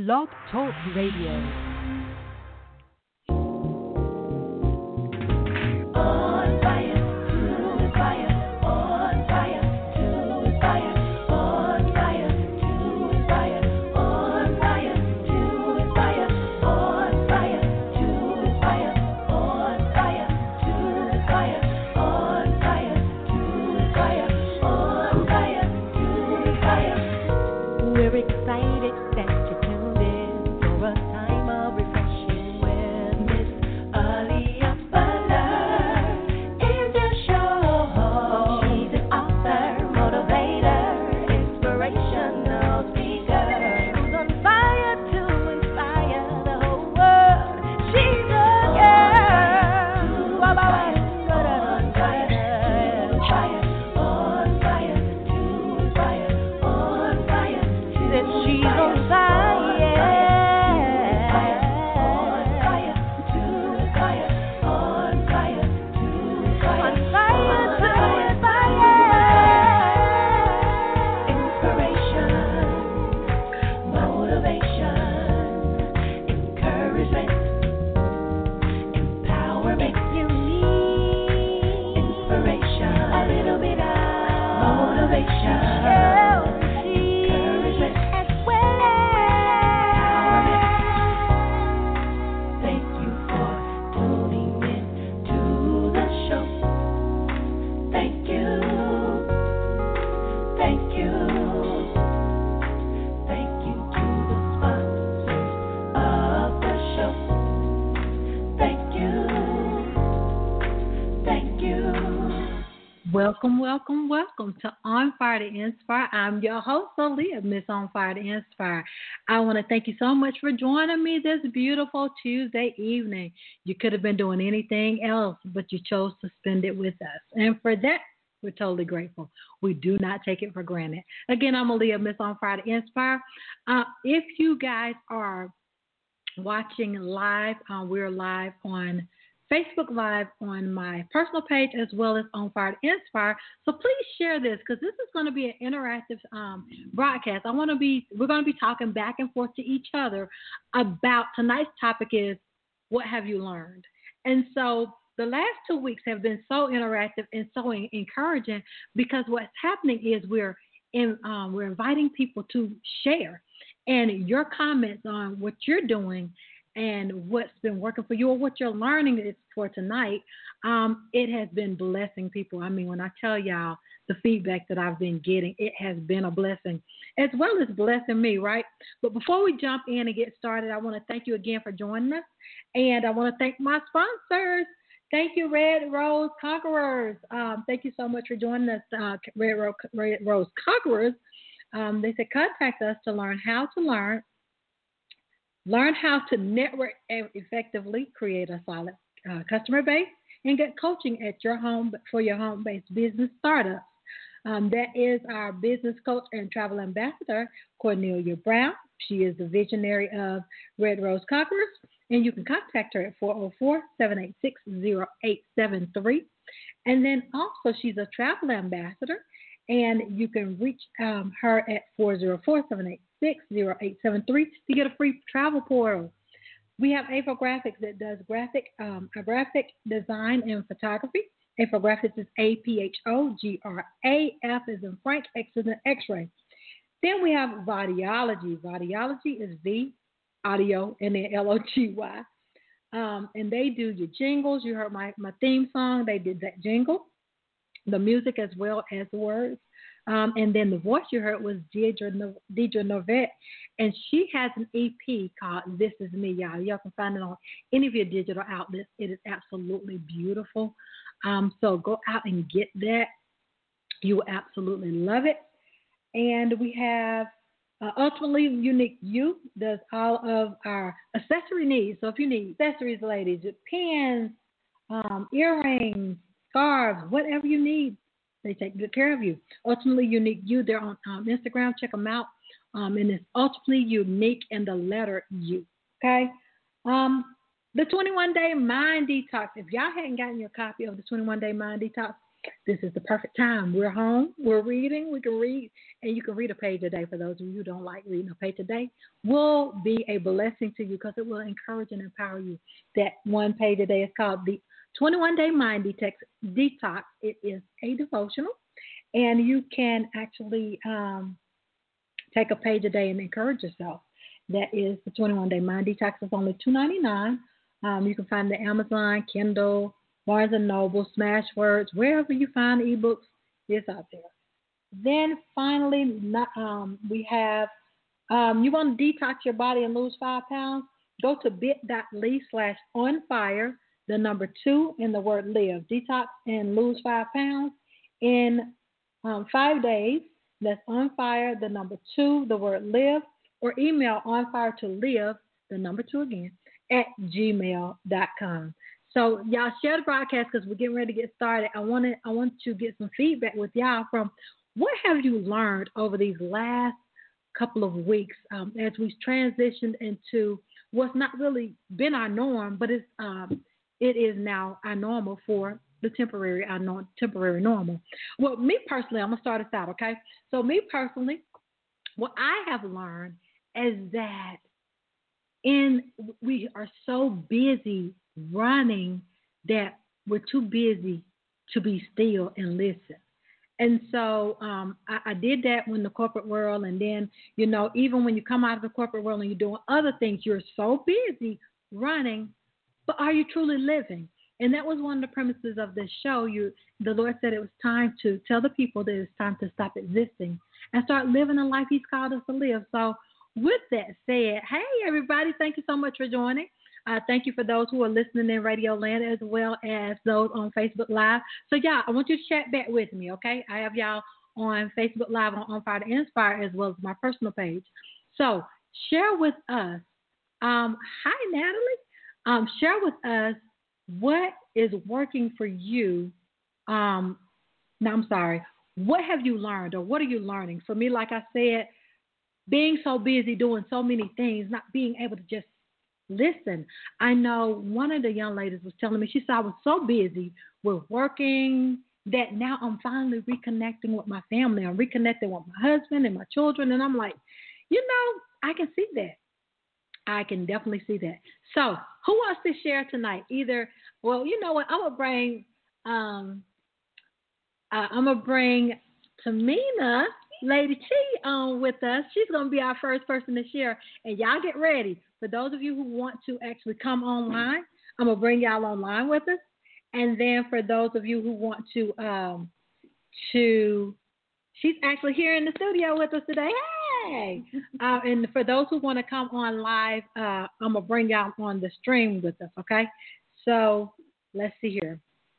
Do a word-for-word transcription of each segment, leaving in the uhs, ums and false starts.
Blog Talk Radio. Welcome, welcome, welcome to On Fire to Inspire. I'm your host, Aaliyah, Miss On Fire to Inspire. I want to thank you so much for joining me this beautiful Tuesday evening. You could have been doing anything else, but you chose to spend it with us. And for that, we're totally grateful. We do not take it for granted. Again, I'm Aaliyah, Miss On Fire to Inspire. Uh, if you guys are watching live, uh, we're live on Facebook Live on my personal page as well as On Fire to Inspire. So please share this because this is going to be an interactive um, broadcast. I want to be, we're going to be talking back and forth to each other about tonight's topic is what have you learned? And so the last two weeks have been so interactive and so encouraging because what's happening is we're in, um, we're inviting people to share and your comments on what you're doing and what's been working for you or what you're learning is for tonight, um, it has been blessing people. I mean, when I tell y'all the feedback that I've been getting, it has been a blessing as well as blessing me, right? But before we jump in and get started, I want to thank you again for joining us. And I want to thank my sponsors. Thank you, Red Rose Conquerors. Um, thank you so much for joining us, uh, Red, Rose, Red Rose Conquerors. Um, they said contact us to learn how to learn Learn how to network effectively, create a solid uh, customer base, and get coaching at your home for your home-based business startups. Um, that is our business coach and travel ambassador, Cornelia Brown. She is the visionary of Red Rose Conquerors, and you can contact her at four oh four, seven eight six, oh eight seven three. And then also she's a travel ambassador, and you can reach um, her at four oh four, seven eight six, oh eight seven three to get a free travel portal. We have Ava Graphics that does graphic um, a graphic design and photography. Ava Graphics is A P H O G R A F as in Frank, X as in X-ray. Then we have Vaudiology. Vaudiology is V, audio, and then L O G Y. Um, and they do your jingles. You heard my, my theme song. They did that jingle, the music as well as the words. Um, and then the voice you heard was Deidre, no- Deidre Novette, and she has an E P called This Is Me, y'all. Y'all can find it on any of your digital outlets. It is absolutely beautiful. Um, so go out and get that. You will absolutely love it. And we have uh, Ultimately Unique You does all of our accessory needs. So if you need accessories, ladies, pins, um, earrings, scarves, whatever you need, they take good care of you. Ultimately Unique You, they're on um, Instagram. Check them out. Um, and it's Ultimately Unique and the letter U. Okay? Um, the twenty-one day Mind Detox. If y'all hadn't gotten your copy of the twenty-one day Mind Detox, This is the perfect time. We're home, we're reading, we can read, and you can read a page a day. For those of you who don't like reading a page a day, will be a blessing to you because it will encourage and empower you. That one page a day is called the twenty-one day Mind Detox. Detox. It is a devotional, and you can actually um, take a page a day and encourage yourself. That is the twenty-one day Mind Detox. It's only two ninety-nine. Um, you can find the Amazon, Kindle, Barnes and Noble, Smashwords, wherever you find ebooks, it's out there. Then finally, not, um, we have, um, you want to detox your body and lose five pounds? Go to bit.ly slash on fire, the number two, and the word live. Detox and lose five pounds in um, five days. That's on fire, the number two, the word live, or email on fire to live, the number two again, at gmail dot com. So y'all share the broadcast because we're getting ready to get started. I want to I want to get some feedback with y'all from what have you learned over these last couple of weeks um, as we've transitioned into what's not really been our norm, but it's um, it is now our normal for the temporary our no, temporary normal. Well, me personally, I'm gonna start us out, okay? So me personally, what I have learned is that in we are so busy running that we're too busy to be still and listen. And so um, I, I did that in the corporate world. And then, you know, even when you come out of the corporate world and you're doing other things, you're so busy running, but are you truly living? And that was one of the premises of this show. You, the Lord said it was time to tell the people that it's time to stop existing and start living the life He's called us to live. So with that said, hey, everybody, thank you so much for joining. Uh, thank you for those who are listening in Radio Land as well as those on Facebook Live. So, y'all, I want you to chat back with me, okay? I have y'all on Facebook Live on On Fire to Inspire as well as my personal page. So, share with us. Um, hi, Natalie. Um, share with us what is working for you. Um, no, I'm sorry. What have you learned or what are you learning? For me, like I said, being so busy doing so many things, not being able to just listen. I know one of the young ladies was telling me, she said, I was so busy with working that now I'm finally reconnecting with my family. I'm reconnecting with my husband and my children. And I'm like, you know, I can see that. I can definitely see that. So who wants to share tonight? Either, well, you know what? I'm going to bring, um, uh, I'm going to bring Tamina, Lady T, on with us. She's going to be our first person to share. And y'all get ready. For those of you who want to actually come online, I'm going to bring y'all online with us. And then for those of you who want to, um, to, she's actually here in the studio with us today. Hey! uh, and for those who want to come on live, uh, I'm going to bring y'all on the stream with us, okay? So let's see here.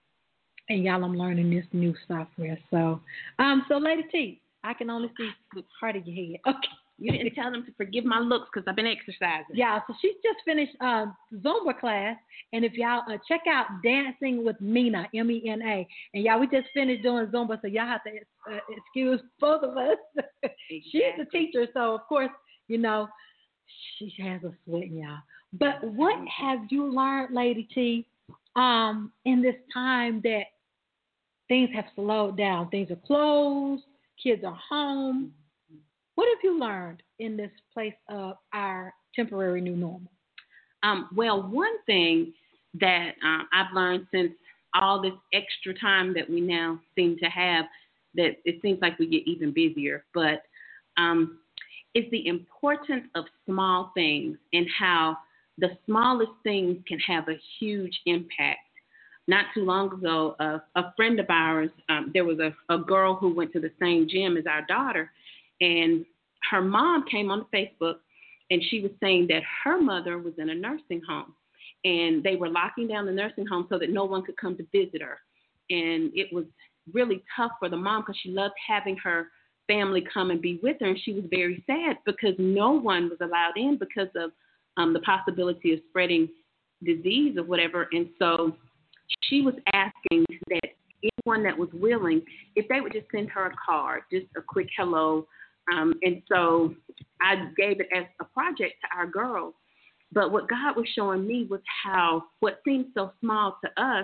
And y'all, I'm learning this new software. So, um, so Lady T, I can only see the part of your head. Okay. You didn't tell them to forgive my looks because I've been exercising. Yeah, so she just finished uh, Zumba class. And if y'all uh, check out Dancing with Mena, M E N A. And y'all, we just finished doing Zumba, so y'all have to uh, excuse both of us. Exactly. She's the teacher, so of course, you know, she has a sweating, y'all. But what have you learned, Lady T, um, in this time that things have slowed down? Things are closed, kids are home. What have you learned in this place of our temporary new normal? Um, well, one thing that uh, I've learned since all this extra time that we now seem to have, that it seems like we get even busier, but um, is the importance of small things and how the smallest things can have a huge impact. Not too long ago, uh, a friend of ours, um, there was a, a girl who went to the same gym as our daughter, and her mom came on Facebook, and she was saying that her mother was in a nursing home, and they were locking down the nursing home so that no one could come to visit her. And it was really tough for the mom because she loved having her family come and be with her, and she was very sad because no one was allowed in because of um, the possibility of spreading disease or whatever. And so she was asking that anyone that was willing, if they would just send her a card, just a quick hello. Um, and so I gave it as a project to our girls. But what God was showing me was how what seemed so small to us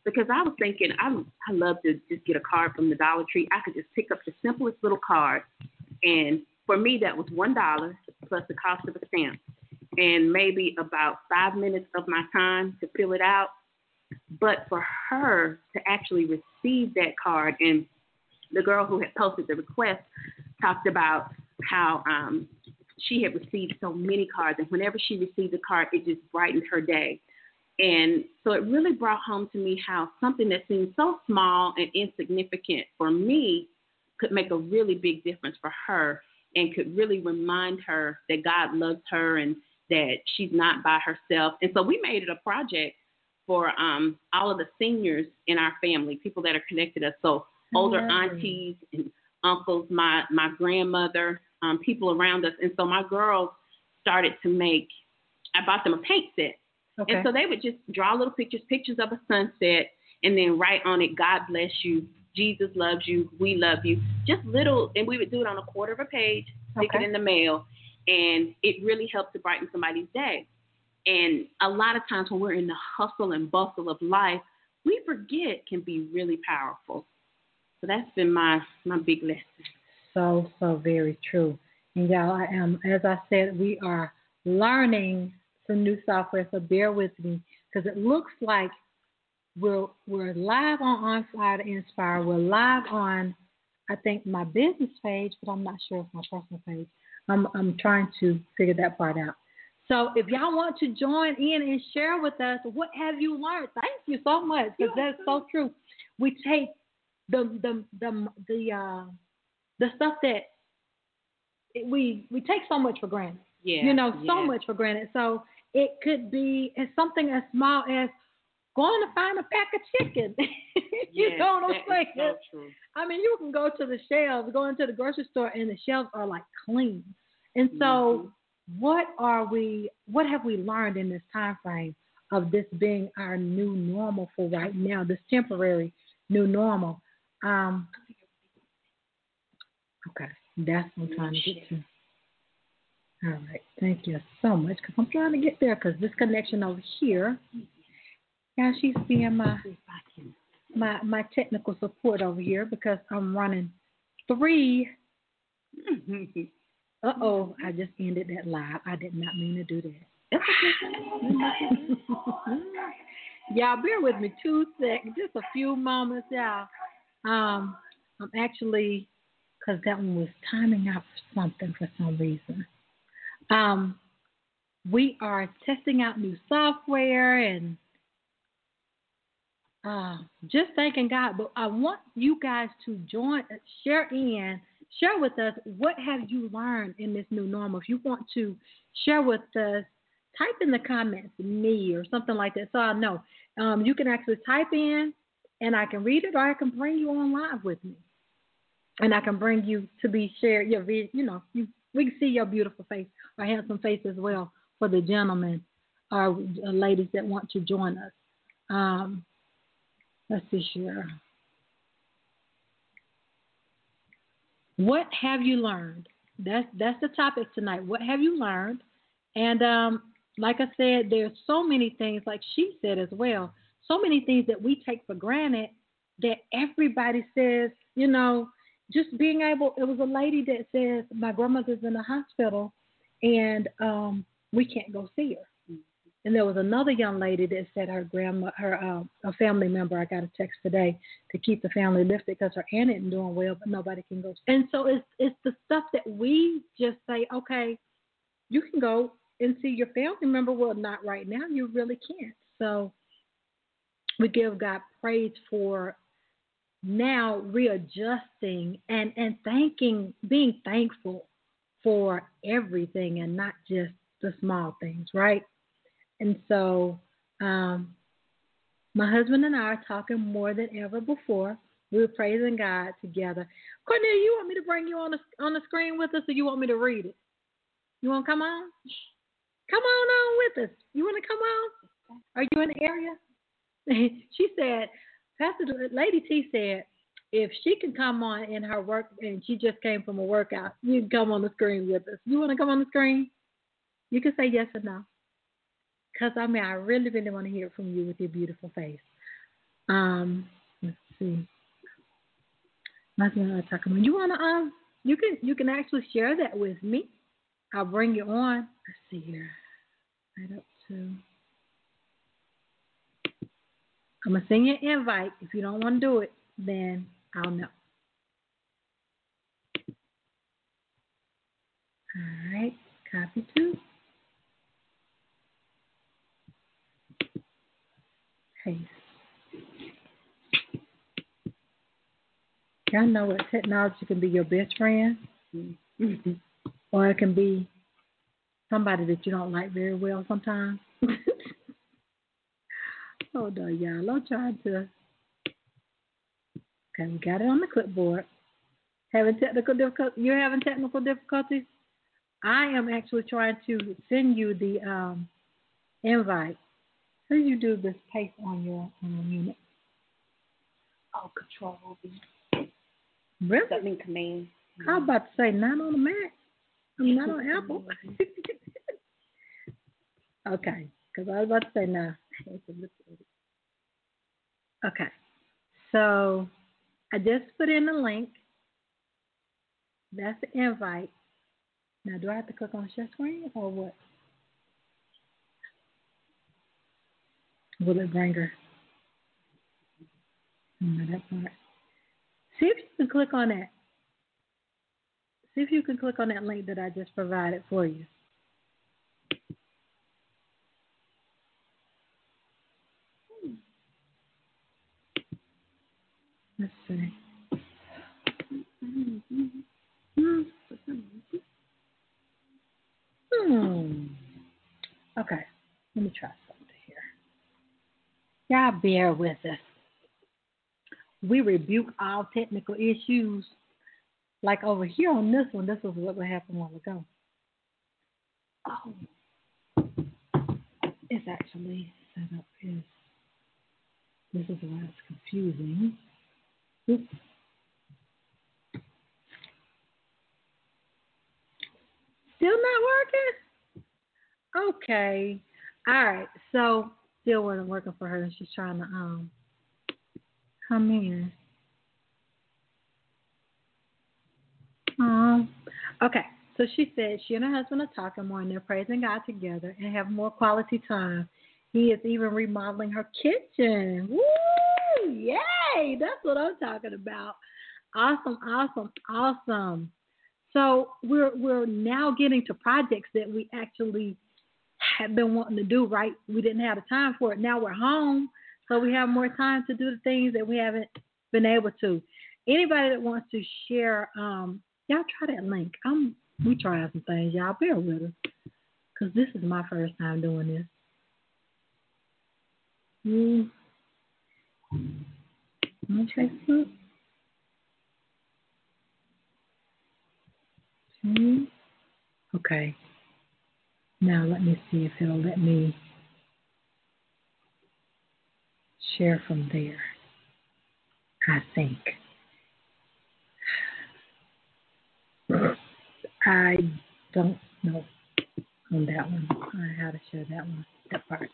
because I was thinking I I love to just get a card from the Dollar Tree. I could just pick up the simplest little card, and for me that was one dollar plus the cost of a stamp, and maybe about five minutes of my time to fill it out. But for her to actually receive that card, and the girl who had posted the request talked about how um, she had received so many cards, and whenever she received a card, it just brightened her day. And so it really brought home to me how something that seemed so small and insignificant for me could make a really big difference for her and could really remind her that God loves her and that she's not by herself. And so we made it a project for um, all of the seniors in our family, people that are connected to us. So older aunties and uncles, my, my grandmother, um, people around us. And so my girls started to make, I bought them a paint set. Okay. And so they would just draw little pictures, pictures of a sunset, and then write on it, God bless you, Jesus loves you, we love you. Just little, and we would do it on a quarter of a page, stick okay. it in the mail, and it really helped to brighten somebody's day. And a lot of times when we're in the hustle and bustle of life, we forget can be really powerful. So that's been my, my big lesson. So, so very true. And y'all, I am, as I said, we are learning some new software, so bear with me, because it looks like we're we're live on On Fire to Inspire. We're live on, I think, my business page, but I'm not sure if my personal page. I'm I'm trying to figure that part out. So if y'all want to join in and share with us, what have you learned? Thank you so much, because that's so true. We take the the the the uh, the stuff that we we take so much for granted. Yeah, you know, so yeah. much for granted. So it could be as something as small as going to find a pack of chicken. you yes, know what I'm saying? So true. I mean, you can go to the shelves, go into the grocery store, and the shelves are like clean. And so, mm-hmm. what are we? What have we learned in this time frame of this being our new normal for right now? This temporary new normal. Um, okay, that's what I'm trying to get to. All right, thank you so much, because I'm trying to get there, because this connection over here, yeah, she's being my, my my technical support over here, because I'm running three. Uh-oh, I just ended that live. I did not mean to do that. Y'all, bear with me two seconds, just a few moments, y'all. Um, I'm actually, because that one was timing out for something for some reason. Um, we are testing out new software and uh, just thanking God. But I want you guys to join, share in, share with us, what have you learned in this new normal? If you want to share with us, type in the comments, me or something like that, so I know. Um, you can actually type in, and I can read it, or I can bring you on live with me, and I can bring you to be shared. Your, you know, you. We can see your beautiful face, or handsome face as well, for the gentlemen or ladies that want to join us. Um, let's see here. What have you learned? That's that's the topic tonight. What have you learned? And um, like I said, there's so many things, like she said as well, so many things that we take for granted that everybody says, you know, just being able, it was a lady that says, my grandmother's in the hospital and um, we can't go see her. And there was another young lady that said her grandma, her uh, a family member, I got a text today to keep the family lifted because her aunt isn't doing well, but nobody can go. And so it's it's the stuff that we just say, okay, you can go and see your family member. Well, not right now. You really can't. So we give God praise for now readjusting and, and thanking, being thankful for everything and not just the small things, right? And so um, my husband and I are talking more than ever before. We're praising God together. Cornelia, you want me to bring you on the, on the screen with us, or you want me to read it? You want to come on? Come on on with us. You want to come on? Are you in the area? She said, Pastor Lady T said, if she can come on in her work, and she just came from a workout, you can come on the screen with us. You want to come on the screen? You can say yes or no. Because, I mean, I really, really want to hear from you with your beautiful face. Um, let's see. That's what I'm talking about. You wanna um, you can you can actually share that with me. I'll bring you on. Let's see here. Right up to. I'm gonna send you an invite. If you don't want to do it, then I'll know. All right. Copy two. Paste. Y'all know what technology can be your best friend, Mm-hmm. or it can be somebody that you don't like very well sometimes. Hold on, y'all. I'm trying to. Okay, we got it on the clipboard. Having technical difficulties? You're having technical difficulties? I am actually trying to send you the um, invite. How do you do this paste on your um, unit? Oh, control V. Really? That means command. I was about to say not on the Mac. I mean, not on Apple. Okay, because I was about to say no. Okay, so I just put in the link. That's the invite. Now, do I have to click on share screen or what? Will it bring her? No, that part. See if you can click on that. See if you can click on that link that I just provided for you. Let's see. Hmm. Hmm. Okay. Let me try something here. Y'all bear with us. We rebuke all technical issues. Like over here on this one, this is what happened a while ago. Oh. It's actually set up as, this is why it's confusing. Oops. Still not working? Okay. All right. So still wasn't working for her. She's trying to um come in. Um. Okay. So she said she and her husband are talking more and they're praising God together and have more quality time. He is even remodeling her kitchen. Woo! Yay! That's what I'm talking about. Awesome, awesome, awesome. So we're we're now getting to projects that we actually had been wanting to do, right? We didn't have the time for it. Now we're home, so we have more time to do the things that we haven't been able to. Anybody that wants to share, um, y'all try that link. I'm we trying some things, y'all. Bear with us, cause this is my first time doing this. Mm. On Facebook. Mm. Okay. Now let me see if it'll let me share from there. I think. I don't know on that one. I how to share that one. That part.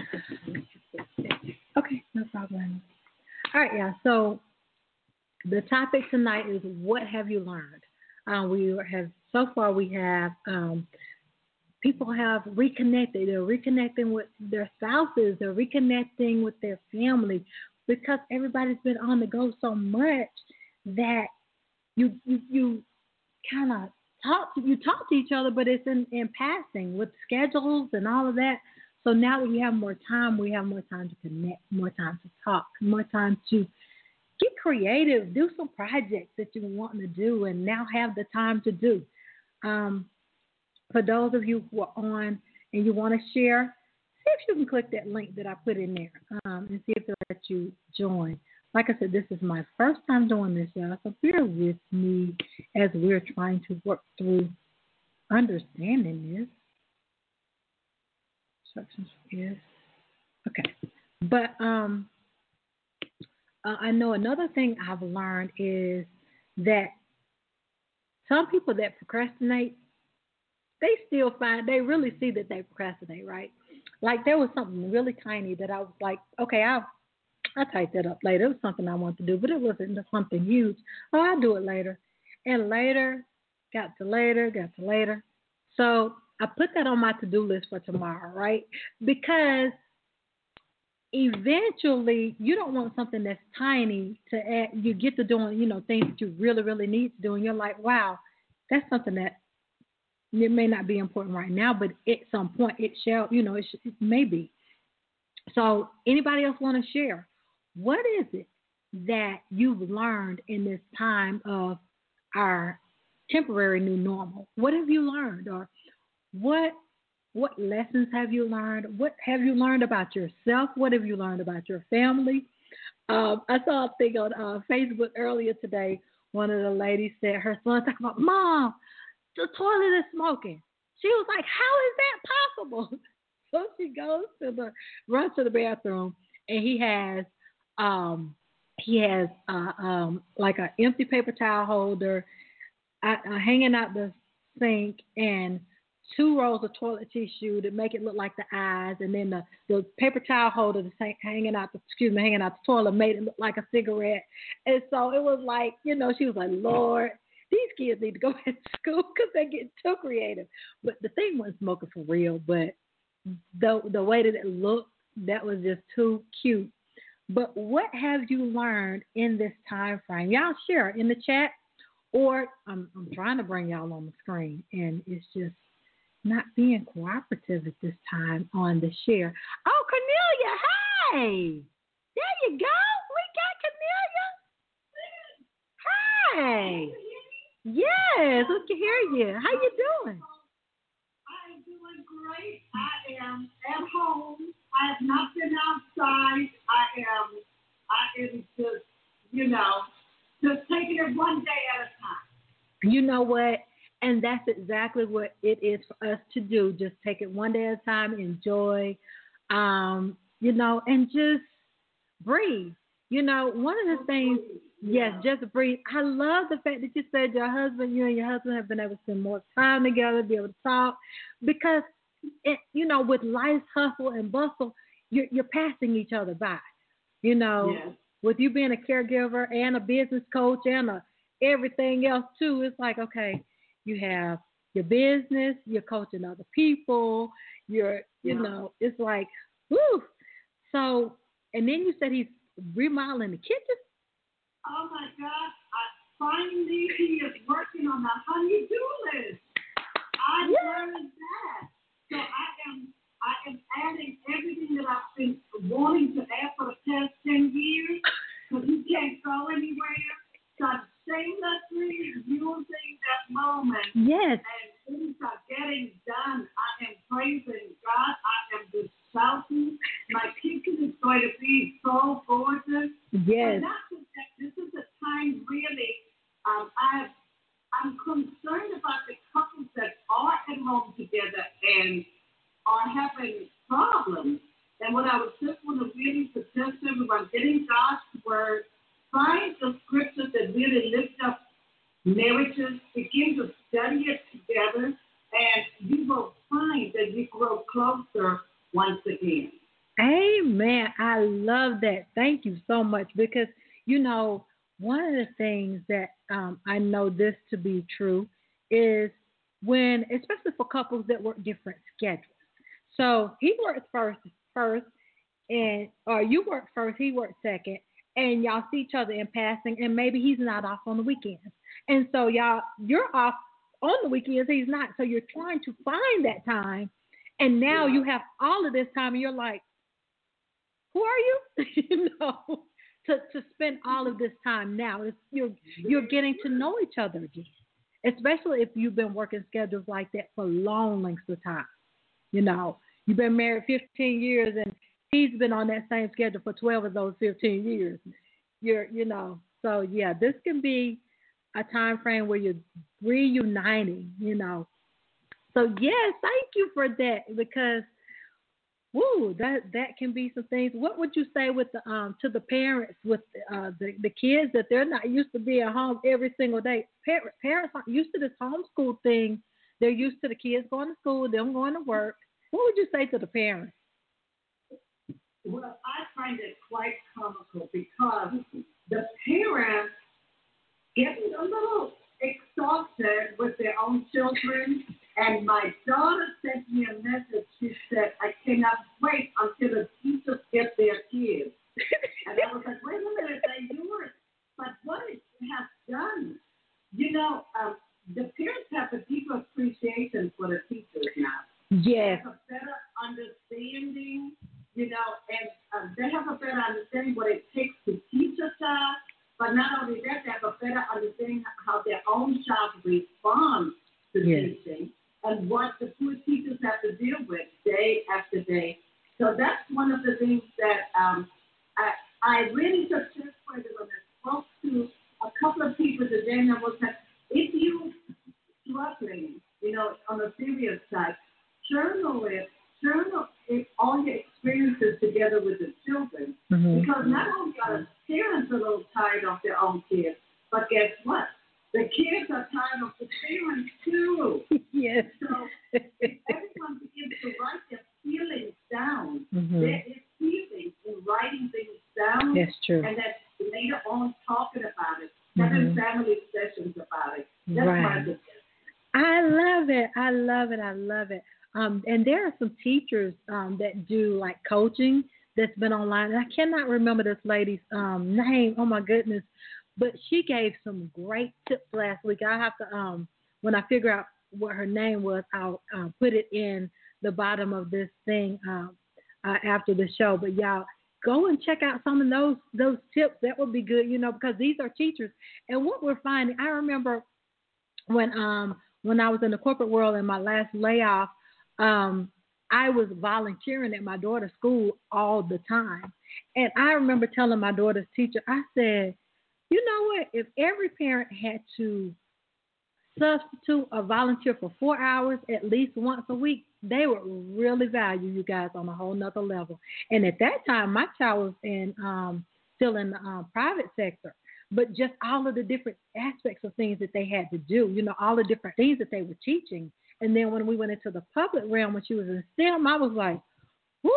Okay, no problem. All right, yeah. So the topic tonight is what have you learned? Uh, we have so far we have um, people have reconnected. They're reconnecting with their spouses. They're reconnecting with their family because everybody's been on the go so much that you you, you kind of talk to, you talk to each other, but it's in, in passing with schedules and all of that. So now that we have more time, we have more time to connect, more time to talk, more time to get creative, do some projects that you want to do and now have the time to do. Um, for those of you who are on and you want to share, see if you can click that link that I put in there um, and see if they'll let you join. Like I said, this is my first time doing this, y'all, so bear with me as we're trying to work through understanding this. Instructions is okay, but um, uh, I know another thing I've learned is that some people that procrastinate, they still find they really see that they procrastinate, right? Like there was something really tiny that I was like, okay, I'll I typed that up later. It was something I wanted to do, but it wasn't something huge. Oh, I'll do it later. And later, got to later, got to later. So I put that on my to-do list for tomorrow, right? Because eventually you don't want something that's tiny to add. You get to doing, you know, things that you really, really need to do. And you're like, wow, that's something that it may not be important right now, but at some point it shall, you know, it, sh- it may be. So anybody else want to share? What is it that you've learned in this time of our temporary new normal? What have you learned? Or what what lessons have you learned? What have you learned about yourself? What have you learned about your family? Um, I saw a thing on uh, Facebook earlier today. One of the ladies said her son talking about, Mom, the toilet is smoking. She was like, how is that possible? So she goes to the runs to the bathroom, and he has um he has uh, um like an empty paper towel holder uh, uh, hanging out the sink, and two rolls of toilet tissue to make it look like the eyes, and then the, the paper towel holder that's hang, hanging out the excuse me hanging out the toilet made it look like a cigarette. And so it was like, you know, she was like, Lord, these kids need to go back to school because they get too creative. But the thing wasn't smoking for real, but the the way that it looked, that was just too cute. But what have you learned in this time frame? Y'all share in the chat, or I'm I'm trying to bring y'all on the screen, and it's just not being cooperative at this time on the share. Oh, Cornelia, hey, there you go. We got Cornelia. Hey, yes, we can hear you. How you doing? I am doing great. I am at home. I have not been outside. I am, I am just, you know, just taking it one day at a time. You know what? And that's exactly what it is for us to do. Just take it one day at a time, enjoy, um, you know, and just breathe. You know, one of the things, yes, just breathe. I love the fact that you said your husband, you and your husband have been able to spend more time together, be able to talk, because, it, you know, with life's hustle and bustle, you're, you're passing each other by. You know, yes. With you being a caregiver and a business coach and a, everything else too, it's like, okay, you have your business, you're coaching other people, you're, you yeah. know, it's like, whoo. So, and then you said he's remodeling the kitchen. Oh my God! I, finally, he is working on the honey-do list. I yeah. learned that. So I am, I am adding everything that I've been wanting to add for the past ten years, because he can't go anywhere. So I'm shamelessly using that moment. Yes. And things are getting done. I am praising God. I am just shouting. My kitchen is going to be so gorgeous. Yes. And not just that, this is a time really, um, I, I'm concerned about the couples that are at home together and are having problems. And what I would just want to really suggest to everyone, getting God's word, find the scriptures that really lift up marriages, begin to study it together, and you will find that you grow closer once again. Amen. I love that. Thank you so much, because, you know, one of the things that um, I know this to be true is when, especially for couples that work different schedules. So he works first, first, and or you work first, he works second, and y'all see each other in passing, and maybe he's not off on the weekends. And so y'all, you're off on the weekends, he's not. So you're trying to find that time, and now yeah. you have all of this time, and you're like, who are you? you know, to, to spend all of this time now. It's, you're, you're getting to know each other again, especially if you've been working schedules like that for long lengths of time. You know, you've been married fifteen years, and he's been on that same schedule for twelve of those fifteen years. You're, you know, so yeah, this can be a time frame where you're reuniting, you know. So yes, thank you for that, because, woo, that that can be some things. What would you say with the um to the parents with uh, the the kids that they're not used to being home every single day? Par- parents aren't used to this homeschool thing. They're used to the kids going to school, them going to work. What would you say to the parents? Well, I find it quite comical because the parents getting a little exhausted with their own children. And my daughter sent me a message. She said, I cannot wait until the teachers get their kids. And I was like, wait a minute, they do it. But what it has done, you know, um, the parents have a deeper appreciation for the teachers now. Yes. They have a better understanding, you know, and uh, they have a better understanding what it takes to teach a child. But not only that, they have a better understanding how their own child responds to yes. teaching and what the poor teachers have to deal with day after day. So that's one of the things that um, I, I really took just credit when I spoke to a couple of people today, and I was like, if you struggling, you know, on a serious side, journal it, journal it, all your experiences together with the children. Mm-hmm. Because not only are parents a little tired of their own kids, but guess what? The kids are tired of the parents too. Yes. So if everyone begins to write their feelings down, mm-hmm. there is healing in writing things down. That's true. And then later on talking about it, having mm-hmm. family sessions about it. That's right. my suggestion. I love it. I love it. I love it. Um, and there are some teachers um, that do like coaching that's been online. And I cannot remember this lady's um, name. Oh my goodness. But she gave some great tips last week. I have to, um, when I figure out what her name was, I'll uh, put it in the bottom of this thing um, uh, after the show. But y'all, go and check out some of those those tips. That would be good, you know, because these are teachers. And what we're finding, I remember when um when I was in the corporate world in my last layoff, um, I was volunteering at my daughter's school all the time. And I remember telling my daughter's teacher, I said, you know what, if every parent had to substitute a volunteer for four hours at least once a week, they would really value you guys on a whole nother level. And at that time, my child was in um, still in the um, private sector, but just all of the different aspects of things that they had to do, you know, all the different things that they were teaching. And then when we went into the public realm, when she was in STEM, I was like, whoo,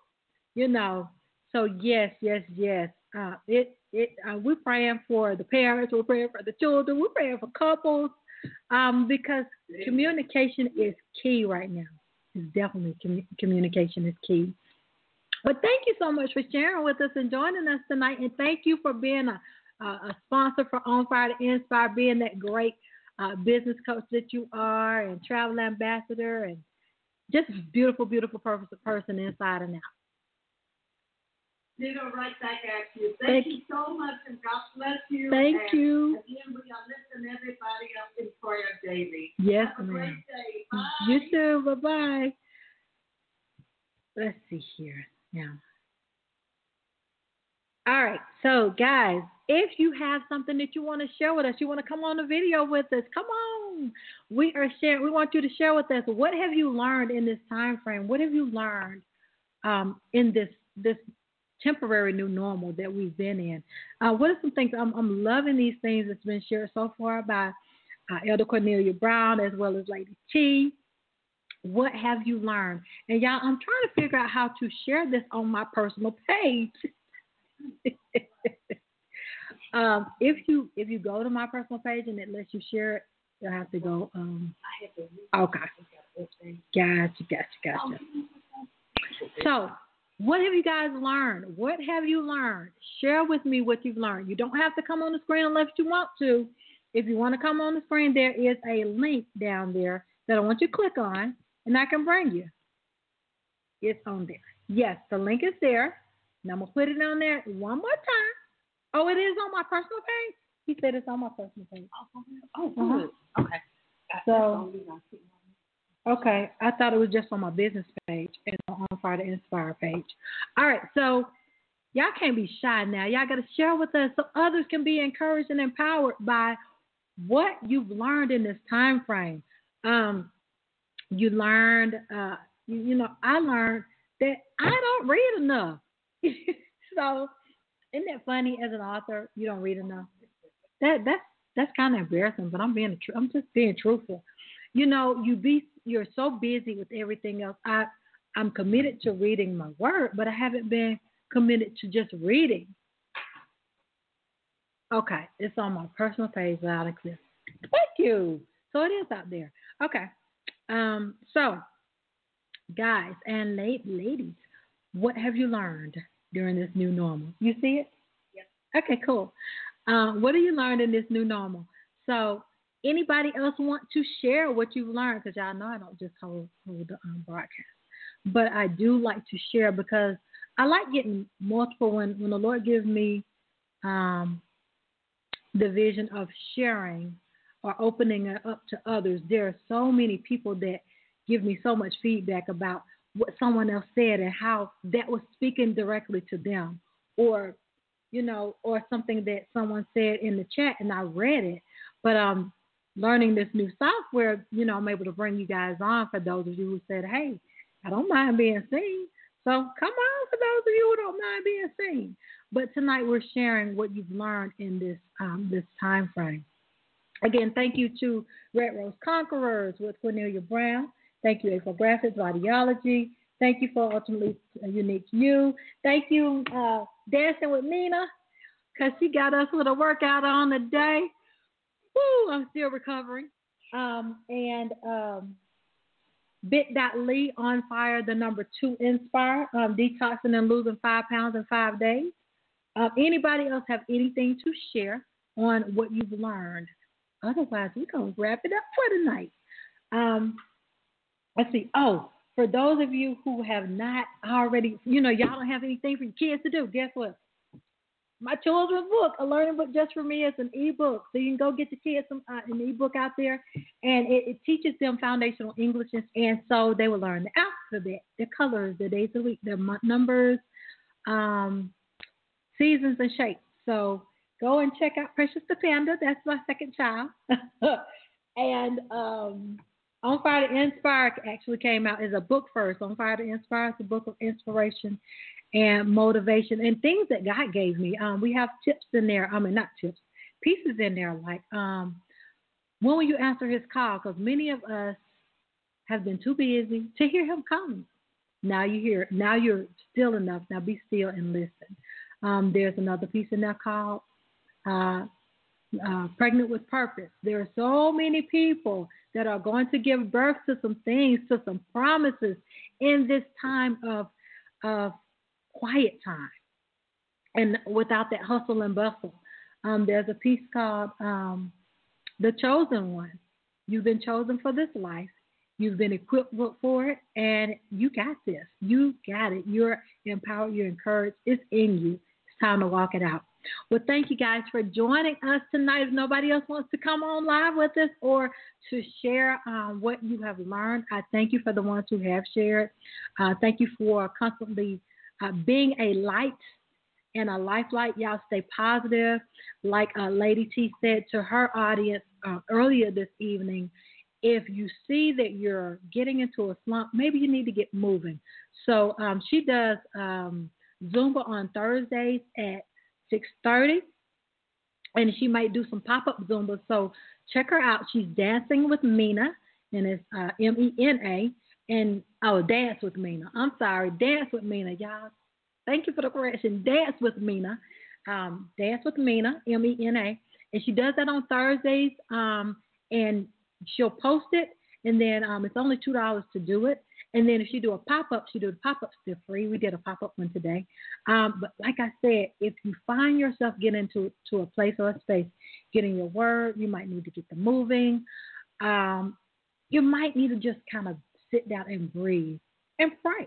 you know. So yes, yes, yes. Uh, it it uh, we're praying for the parents, we're praying for the children, we're praying for couples, um, because communication is key right now. It's definitely com- communication is key. But thank you so much for sharing with us and joining us tonight, and thank you for being a a, a sponsor for On Fire to Inspire, being that great uh, business coach that you are, and travel ambassador, and just a beautiful, beautiful person inside and out. Ditto right back at you. Thank, Thank you so much, and God bless you. Thank and you. Again, we are lifting everybody up in prayer daily. Yes, Have a ma'am. great day. Bye. You too. Bye-bye. Let's see here now. All right. So, guys, if you have something that you want to share with us, you want to come on the video with us, come on. We are sharing. We want you to share with us. What have you learned in this time frame? What have you learned um, in this this temporary new normal that we've been in? Uh, what are some things? I'm, I'm loving these things that's been shared so far by uh, Elder Cornelia Brown as well as Lady T. What have you learned? And y'all, I'm trying to figure out how to share this on my personal page. um, if you if you go to my personal page and it lets you share it, you'll have to go. Um, okay. Gotcha, gotcha, gotcha. So, what have you guys learned? What have you learned? Share with me what you've learned. You don't have to come on the screen unless you want to. If you want to come on the screen, there is a link down there that I want you to click on, and I can bring you. It's on there. Yes, the link is there. And I'm going to put it on there one more time. Oh, it is on my personal page? He said it's on my personal page. Oh, good. Uh-huh. Okay. So, okay, I thought it was just on my business page and on Fire to Inspire page. All right, so y'all can't be shy now. Y'all got to share with us so others can be encouraged and empowered by what you've learned in this time frame. Um, you learned, uh, you, you know, I learned that I don't read enough. So, isn't that funny? As an author, you don't read enough. That that's that's kind of embarrassing, but I'm being I'm just being truthful. You know, you be you're so busy with everything else. I I'm committed to reading my word, but I haven't been committed to just reading. Okay, it's on my personal page, loud and clear. Thank you. So it is out there. Okay. Um, so, guys and ladies, what have you learned during this new normal? You see it? Yes. Okay, cool. Um, what have you learned in this new normal? So, anybody else want to share what you've learned? Because y'all know I don't just hold, hold the um, broadcast. But I do like to share because I like getting multiple when, when the Lord gives me um, the vision of sharing or opening it up to others. There are so many people that give me so much feedback about what someone else said and how that was speaking directly to them, or, you know, or something that someone said in the chat and I read it. But um, learning this new software, you know, I'm able to bring you guys on for those of you who said, hey, I don't mind being seen. So come on for those of you who don't mind being seen. But tonight we're sharing what you've learned in this um, this time frame. Again, thank you to Red Rose Conquerors with Cornelia Brown. Thank you, A for Graphics, Audiology. Thank you for Ultimately Unique You. Thank you, uh, Dancing with Nina, because she got us with a workout on today. Woo, I'm still recovering. Um, and um, bit.ly on fire, the number two Inspire, um, detoxing and losing five pounds in five days. Uh, anybody else have anything to share on what you've learned? Otherwise, we're going to wrap it up for tonight. Um, let's see. Oh, for those of you who have not already, you know, y'all don't have anything for your kids to do, guess what? My children's book, A Learning Book Just for Me, is an ebook. So you can go get your kids some, uh, an ebook out there, and it, it teaches them foundational English, and, and so they will learn the alphabet, the colors, the days of the week, the month numbers, um, seasons, and shapes. So go and check out Precious the Panda. That's my second child. and um, On Fire to Inspire actually came out as a book first. On Fire to Inspire is a book of inspiration and motivation and things that God gave me. Um, we have tips in there. I mean, not tips, pieces in there like um, when will you answer his call? Because many of us have been too busy to hear him calling. Now you hear. Now you're still enough. Now be still and listen. Um, there's another piece in there called uh, uh, Pregnant with Purpose. There are so many people that are going to give birth to some things, to some promises in this time of of quiet time and without that hustle and bustle. Um, there's a piece called um, The Chosen One. You've been chosen for this life. You've been equipped for it, and you got this. You got it. You're empowered. You're encouraged. It's in you. It's time to walk it out. Well, thank you guys for joining us tonight. If nobody else wants to come on live with us or to share um, what you have learned, I thank you for the ones who have shared. Uh, thank you for constantly Uh, being a light and a lifeline. Y'all stay positive. Like uh, Lady T said to her audience uh, earlier this evening, if you see that you're getting into a slump, maybe you need to get moving. So um, she does um, Zumba on Thursdays at six thirty, and she might do some pop-up Zumba. So check her out. She's Dancing with Mina, and it's uh, M E N A. And, oh, Dance with Mina. I'm sorry. Dance with Mina, y'all. Thank you for the correction. Dance with Mina. Um, Dance with Mina, M E N A. And she does that on Thursdays, um, and she'll post it. And then um, it's only two dollars to do it. And then if she do a pop-up, she do the pop-up still free. We did a pop-up one today. Um, but like I said, if you find yourself getting to, to a place or a space, getting your word, you might need to get them moving. Um, you might need to just kind of sit down and breathe and pray.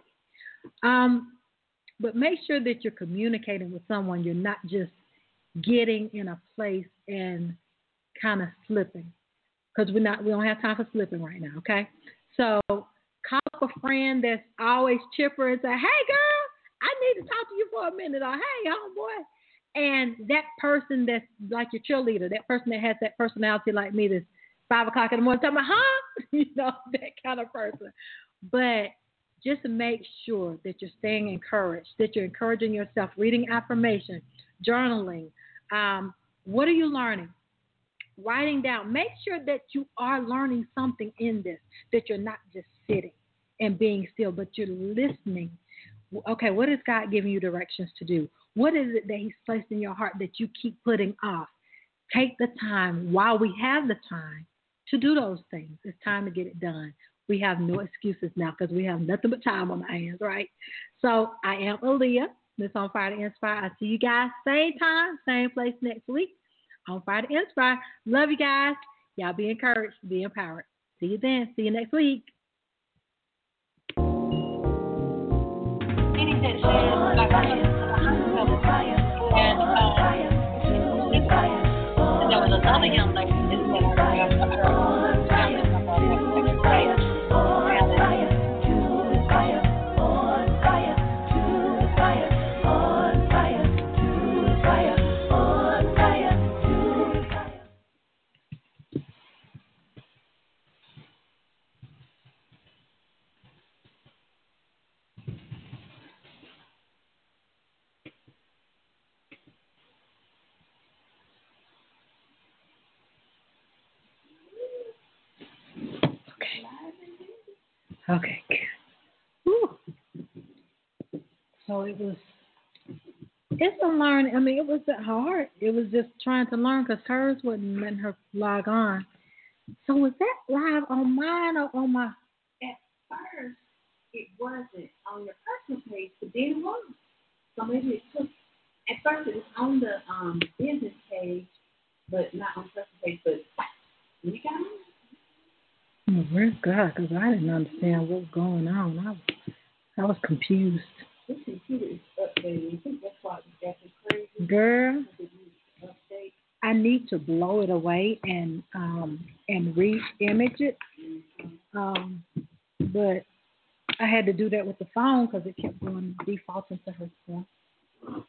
Um, but make sure that you're communicating with someone. You're not just getting in a place and kind of slipping, because we're not. We don't have time for slipping right now. Okay, so call up a friend that's always chipper and say, "Hey, girl, I need to talk to you for a minute," or "Hey, homeboy." And that person that's like your cheerleader, that person that has that personality like me, that's five o'clock in the morning, talking about, huh? You know, that kind of person. But just make sure that you're staying encouraged, that you're encouraging yourself, reading affirmation, journaling. Um, what are you learning? Writing down. Make sure that you are learning something in this, that you're not just sitting. and being still, but you're listening. Okay, what is God giving you directions to do? What is it that He's placed in your heart that you keep putting off? Take the time while we have the time to do those things. It's time to get it done. We have no excuses now because we have nothing but time on our hands, right? So I am Aaliyah, Miss On Fire to Inspire. I see you guys same time, same place next week. On Fire to Inspire. Love you guys. Y'all be encouraged, be empowered. See you then. See you next week. There was another young lady Okay. Whew. So it was, it's a learn. I mean, it was hard. It was just trying to learn because hers wasn't letting her log on. So was that live on mine or on my? At first, it wasn't on your personal page, but then it was. So maybe it took, at first it was on the um, business page, but not on the personal page, but we got on. Oh, where's God? Because I didn't understand what was going on. I was, I was confused. This computer is updated. I think that's why it's got this crazy. Girl, I need to blow it away and um and re-image it. Um, but I had to do that with the phone because it kept going defaulting to her stuff.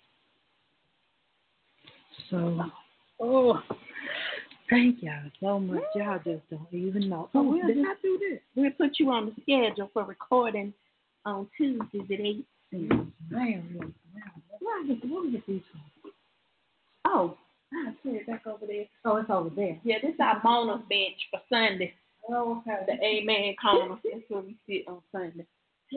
So, oh. Thank y'all so much. Y'all just don't even know. So we'll just do this. We'll put you on the schedule for recording on Tuesdays at eight. Man, really. Why did we get these from? Oh, I put it back over there. Oh, it's over there. Yeah, this is our bonus bench for Sunday. Oh, okay. The Amen corner. That's where we sit on Sunday. Yeah.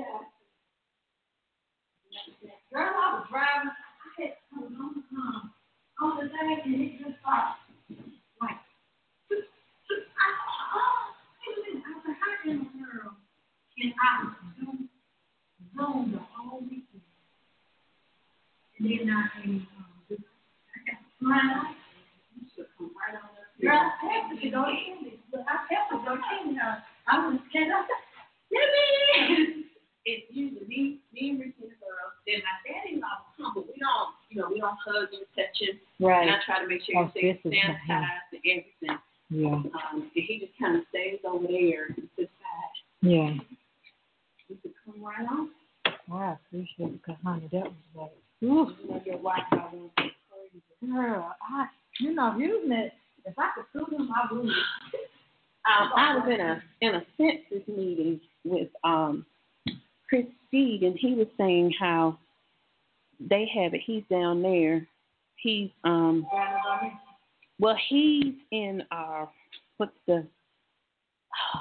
Girl, I was driving. I had I was on the um, on the thing and it just stopped. Like, I oh, wait a minute. I said, how in the world can I zoom, zoom the whole weekend? And then I can um, just, I got to find out. You should come right on up here. Girl, I have to go in this. I have to go in there. I was scared. I said, let me in. It's usually me, me and Ricky and the girls. Then my daddy-in-law will come, but we don't, you know, we don't hug and touch him. Right. And I try to make sure Oh, everything's this is sanitized and everything. Yeah. Um, and he just kind of stays over there and sits back. Yeah. We could come right on. I appreciate it because, honey, that was like, ooh. You know, your Wi-Fi won't be crazy. Girl, I, you know, using it, if I could sue them, I would. Um, I was in a in a census meeting with um Chris Steed, and he was saying how they have it. He's down there. He's um well, he's in uh what's the